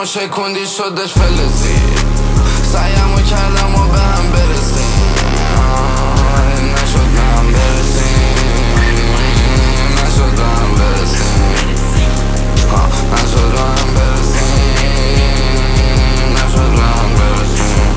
شکوندی شدش فلزی، سعیمو کردم و به هم برسیم، ولی نشد به هم برسیم، نشد به هم برسیم، نشد به هم برسیم، نشد به هم برسیم.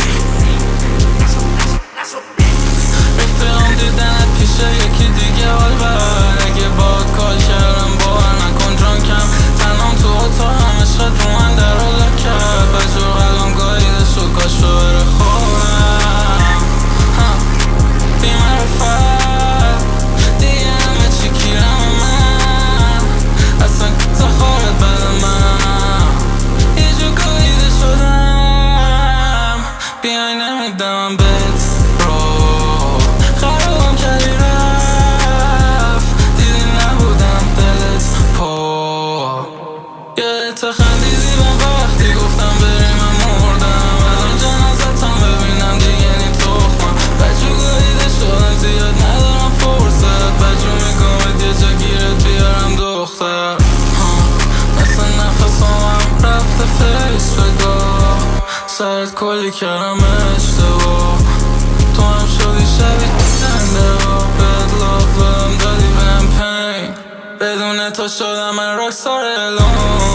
رفیقم دیدنت پیشه یکی دیگه حال بر، اگه باد کال کردم باور نکن درانکم، تنام تو اتاقم عشقت رو من در حالا کرد، بجور قلبم گاییده شد کاش رو بره خورم، بی معرفت دیگه همه چی کیرم من، اصلا تا خواهد بد من یه جو گاییده شدم، بیای نمیدم بهت رو خرابم کردی رفت، دیدی نبودم دلت پر، یادت خندیدی من وقتی گفتم بریم من مردم، الان جنازتم ببینم دیگه نی تخمم، بجو گاییده شدم زیاد ندارم فرصت، بجو میگمت یه جا گیرت بیارم دختر، مثل نفسام رفته فیس بگاه، سرت کلی کردم اشتباه، تو هم شدی شبیه دنده ها، بهت لاف دادم دادی بهم پین، بدون تو شدم من راکستار الان.